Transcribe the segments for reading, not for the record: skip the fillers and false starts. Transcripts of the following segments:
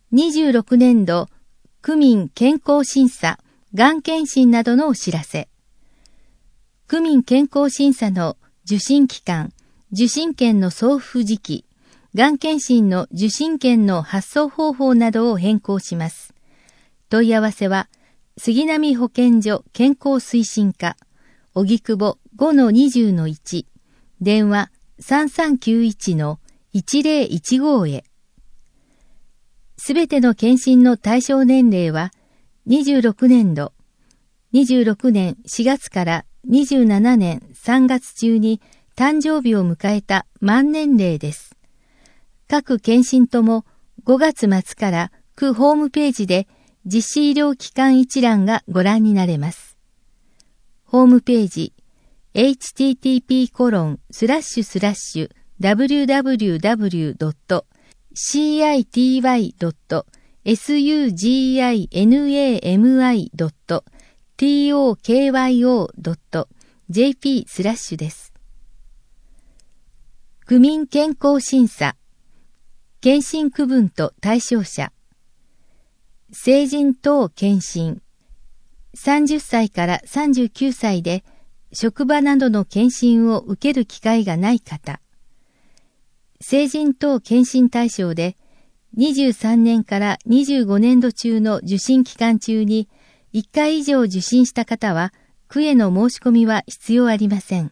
26年度区民健康審査、がん検診などのお知らせ。区民健康審査の受診期間、受診券の送付時期、がん検診の受診券の発送方法などを変更します。問い合わせは、杉並保健所健康推進課、荻窪 5-20-1、電話 3391-1015 へ。すべての検診の対象年齢は、26年度、26年4月から27年3月中に誕生日を迎えた満年齢です。各検診とも5月末から区ホームページで実施医療機関一覧がご覧になれます。ホームページ http://www.city.sugimai.tokyo.jp/ です。区民健康審査検診区分と対象者。成人等検診。30歳から39歳で職場などの検診を受ける機会がない方。成人等検診対象で23年から25年度中の受診期間中に1回以上受診した方は区への申し込みは必要ありません。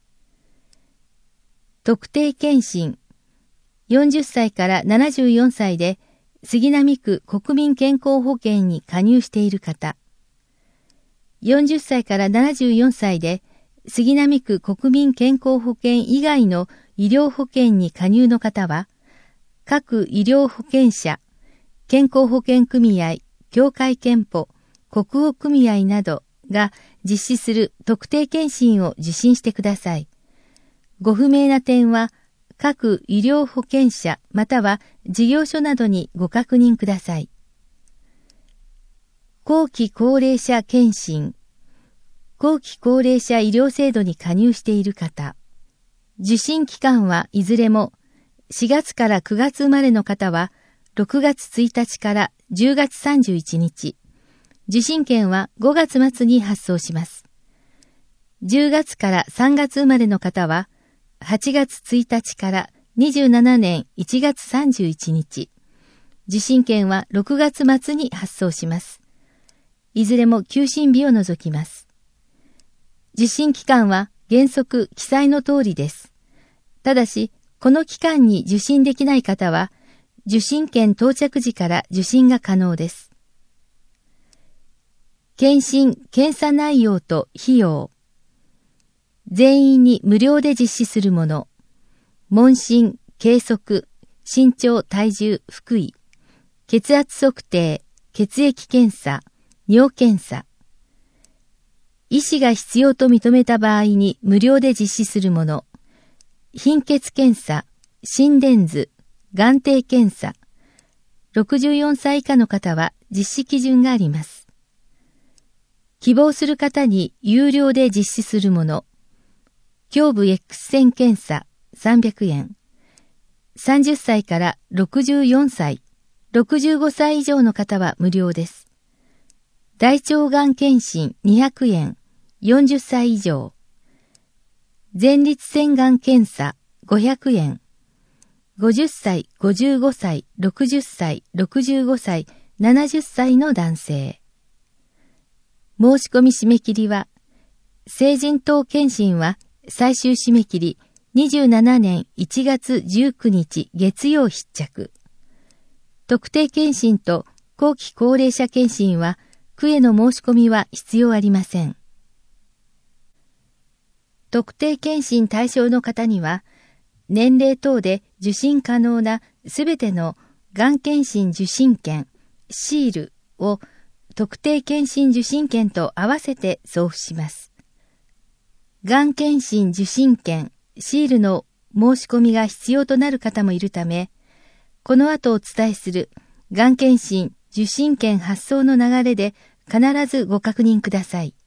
特定検診。40歳から74歳で杉並区国民健康保険に加入している方。40歳から74歳で杉並区国民健康保険以外の医療保険に加入の方は、各医療保険者、健康保険組合、協会憲法、国保組合などが実施する特定検診を受診してください。ご不明な点は、各医療保険者または事業所などにご確認ください。後期高齢者検診。後期高齢者医療制度に加入している方。受診期間はいずれも4月から9月生まれの方は6月1日から10月31日。受診券は5月末に発送します。10月から3月生まれの方は8月1日から27年1月31日。受診券は6月末に発送します。いずれも休診日を除きます。受診期間は原則記載の通りです。ただし、この期間に受診できない方は、受診券到着時から受診が可能です。検診・検査内容と費用。全員に無料で実施するもの。問診、計測、身長、体重、腹囲、血圧測定、血液検査、尿検査。医師が必要と認めた場合に無料で実施するもの。貧血検査、心電図、眼底検査。64歳以下の方は実施基準があります。希望する方に有料で実施するもの。胸部 X 線検査300円。30歳から64歳、65歳以上の方は無料です。大腸がん検診200円、40歳以上。前立腺がん検査500円。50歳、55歳、60歳、65歳、70歳の男性。申し込み締め切りは、成人等検診は最終締め切り27年1月19日月曜必着。特定検診と後期高齢者検診は区への申し込みは必要ありません。特定検診対象の方には、年齢等で受診可能なすべてのがん検診受診券、シールを特定検診受診券と合わせて送付します。がん検診受診券、シールの申し込みが必要となる方もいるため、この後お伝えするがん検診受診券発送の流れで必ずご確認ください。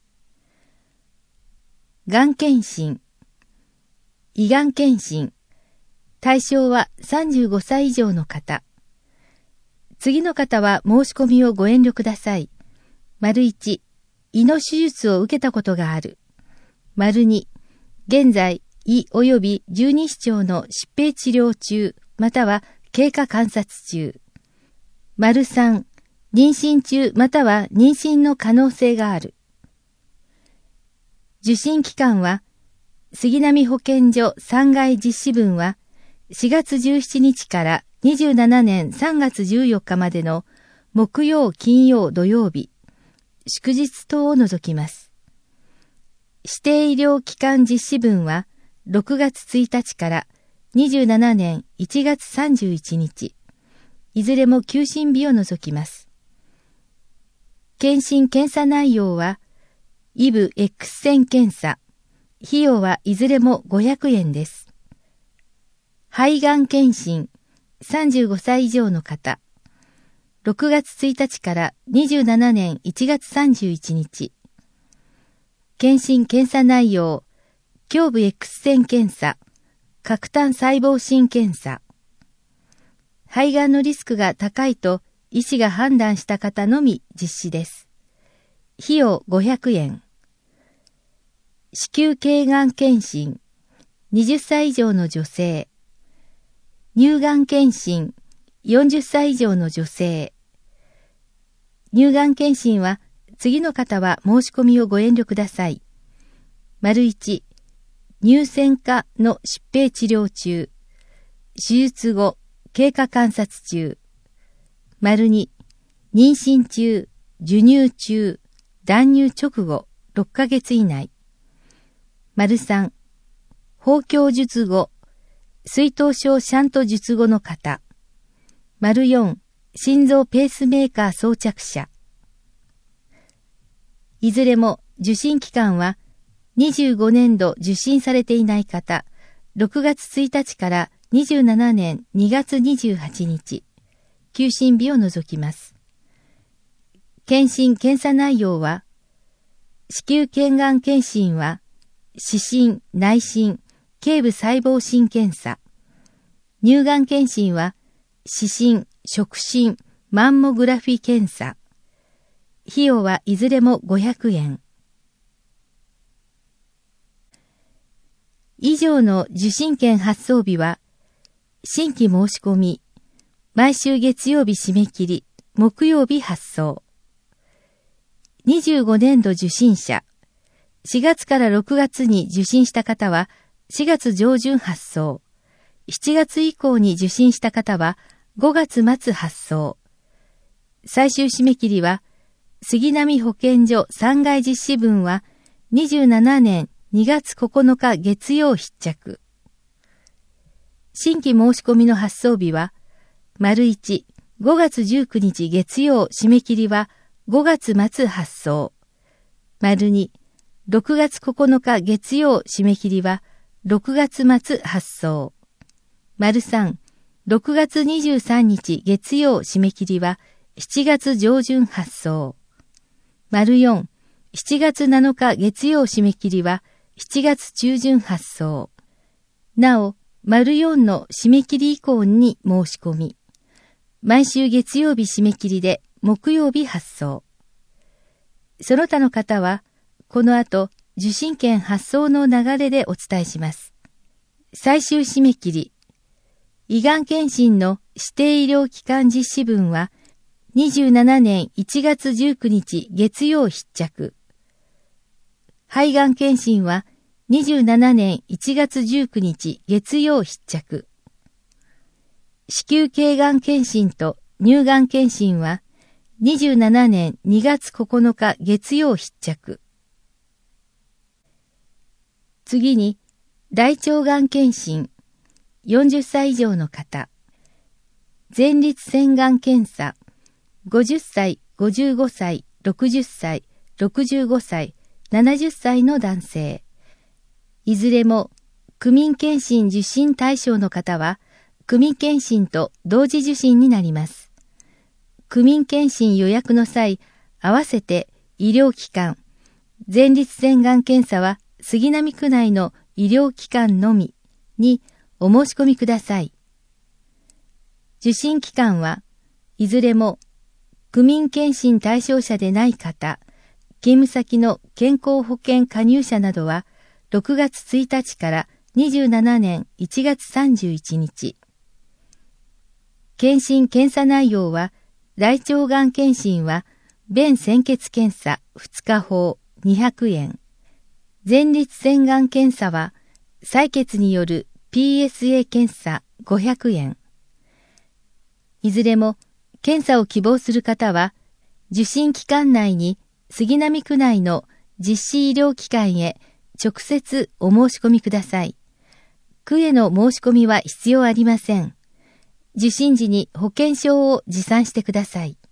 がん検診、胃がん検診、対象は35歳以上の方。 次の方は申し込みをご遠慮ください。1、胃の手術を受けたことがある。2、現在、胃及び十二指腸の疾病治療中、または経過観察中。3、妊娠中または妊娠の可能性がある。受診期間は、杉並保健所3階実施分は、4月17日から27年3月14日までの木曜、金曜、土曜日、祝日等を除きます。指定医療機関実施分は、6月1日から27年1月31日、いずれも休診日を除きます。検診検査内容は、イブ X 線検査、費用はいずれも500円です。肺がん検診、35歳以上の方、6月1日から27年1月31日。検診検査内容、胸部 X 線検査、核炭細胞診検査。肺がんのリスクが高いと医師が判断した方のみ実施です。費用500円。子宮頸がん検診、20歳以上の女性。乳がん検診、40歳以上の女性。乳がん検診は、次の方は申し込みをご遠慮ください。1、乳腺科の疾病治療中。手術後、経過観察中。2、妊娠中、授乳中、断乳直後、6ヶ月以内。3、包協術後、水頭症シャント術後の方。4、心臓ペースメーカー装着者。いずれも受診期間は25年度受診されていない方、6月1日から27年2月28日、休診日を除きます。検診検査内容は、子宮頸がん検診は、視診、内診、頸部細胞診検査。乳がん検診は、視診、触診、マンモグラフィ検査。費用はいずれも500円。以上の受診券発送日は、新規申し込み、毎週月曜日締め切り、木曜日発送。25年度受診者、4月から6月に受診した方は、4月上旬発送。7月以降に受診した方は、5月末発送。最終締め切りは、杉並保健所3階実施分は、27年2月9日月曜必着。新規申し込みの発送日は、1、5月19日月曜締め切りは5月末発送。2、6月9日月曜締め切りは6月末発送。3、6月23日月曜締め切りは7月上旬発送。4、7月7日月曜締め切りは7月中旬発送。なお、4の締め切り以降に申し込み。毎週月曜日締め切りで木曜日発送。その他の方は、この後、受診券発送の流れでお伝えします。最終締め切り。胃がん検診の指定医療機関実施分は、27年1月19日月曜必着。肺がん検診は、27年1月19日月曜必着。子宮頸がん検診と乳がん検診は、27年2月9日月曜必着。次に、大腸がん検診、40歳以上の方。前立腺がん検査、50歳、55歳、60歳、65歳、70歳の男性。いずれも、区民検診受診対象の方は、区民検診と同時受診になります。区民検診予約の際、合わせて医療機関、前立腺がん検査は杉並区内の医療機関のみにお申し込みください。受診期間はいずれも区民健診対象者でない方、勤務先の健康保険加入者などは6月1日から27年1月31日。検診検査内容は、大腸がん検診は、便潜血検査2日法200円。前立腺がん検査は、採血による PSA 検査500円。いずれも、検査を希望する方は、受診期間内に杉並区内の実施医療機関へ直接お申し込みください。区への申し込みは必要ありません。受診時に保険証を持参してください。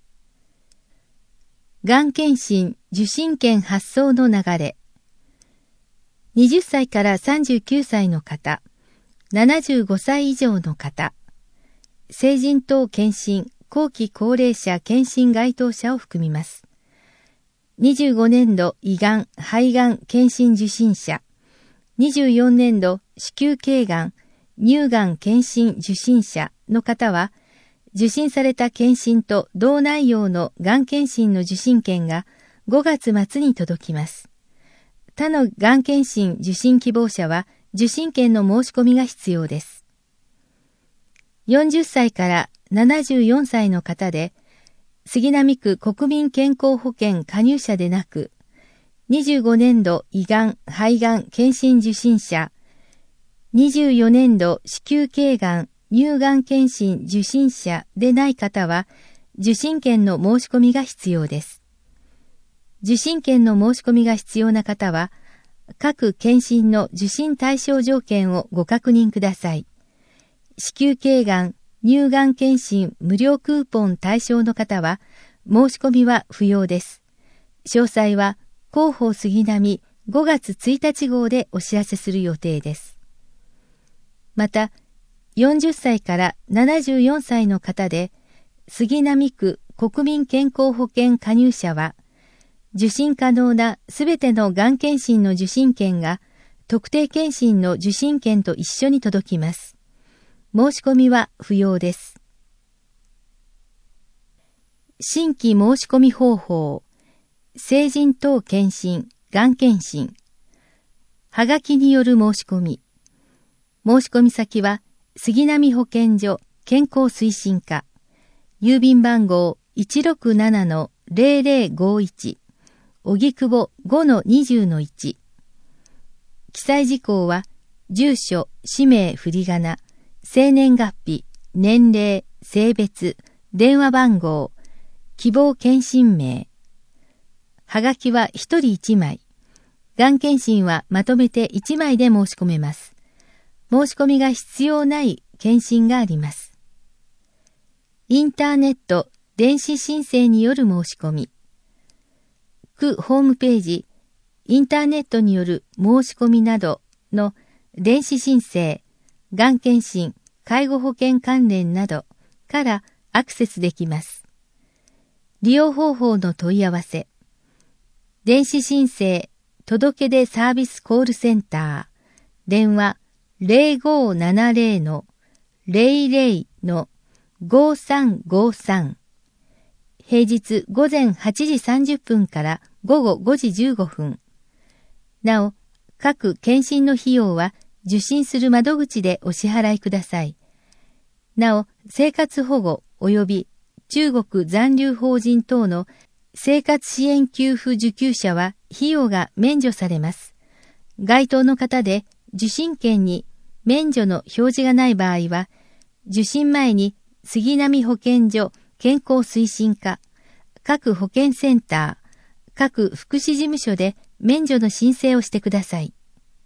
がん検診受診券発送の流れ。20歳から39歳の方、75歳以上の方、成人等検診後期高齢者検診該当者を含みます。25年度胃がん、肺がん検診受診者、24年度子宮頸がん、乳がん検診受診者の方は、受診された検診と同内容のがん検診の受診券が5月末に届きます。他のがん検診受診希望者は受診券の申し込みが必要です。40歳から74歳の方で、杉並区国民健康保険加入者でなく、25年度胃がん、肺がん検診受診者、24年度子宮頸がん、乳がん検診受診者でない方は、受診券の申し込みが必要です。受診券の申し込みが必要な方は、各検診の受診対象条件をご確認ください。子宮頸がん、乳がん検診無料クーポン対象の方は、申し込みは不要です。詳細は、広報杉並5月1日号でお知らせする予定です。また、40歳から74歳の方で、杉並区国民健康保険加入者は、受診可能なすべてのがん検診の受診券が、特定検診の受診券と一緒に届きます。申し込みは不要です。新規申し込み方法、成人等検診、がん検診、はがきによる申し込み。申し込み先は、杉並保健所健康推進課、郵便番号 167-0051、荻窪 5-20-1。記載事項は、住所、氏名振り仮名、生年月日、年齢、性別、電話番号、希望検診名。はがきは1人1枚。がん検診はまとめて1枚で申し込めます。申し込みが必要ない検診があります。インターネット、電子申請による申し込み。区ホームページ、インターネットによる申し込みなどの電子申請、がん検診、介護保険関連などからアクセスできます。利用方法の問い合わせ。電子申請、届け出サービスコールセンター、電話0570-00-5353。平日午前8時30分から午後5時15分。なお、各検診の費用は受診する窓口でお支払いください。なお、生活保護及び中国残留邦人等の生活支援給付受給者は費用が免除されます。該当の方で受診券に免除の表示がない場合は、受診前に杉並保健所健康推進課、各保健センター、各福祉事務所で免除の申請をしてください。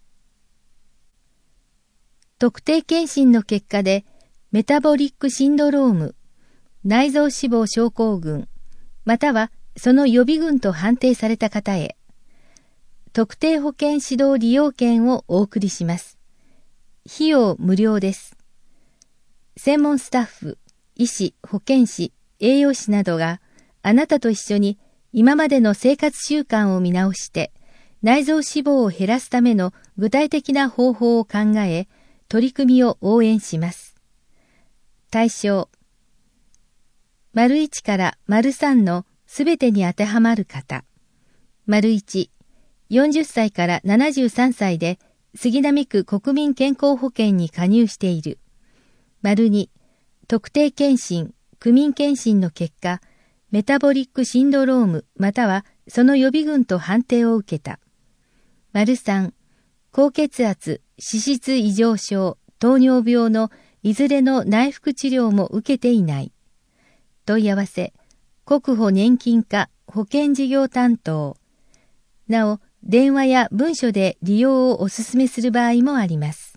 特定検診の結果でメタボリックシンドローム、内臓脂肪症候群、またはその予備群と判定された方へ、特定保険指導利用券をお送りします。費用無料です。専門スタッフ、医師、保健師、栄養士などがあなたと一緒に今までの生活習慣を見直して内臓脂肪を減らすための具体的な方法を考え、取り組みを応援します。対象、 1から3のすべてに当てはまる方。1、40歳から73歳で杉並区国民健康保険に加入している。2、特定健診、区民健診の結果、メタボリックシンドロームまたはその予備軍と判定を受けた。3、高血圧、脂質異常症、糖尿病のいずれの内服治療も受けていない。問い合わせ、国保年金課保険事業担当。なお、電話や文書で利用をお勧めする場合もあります。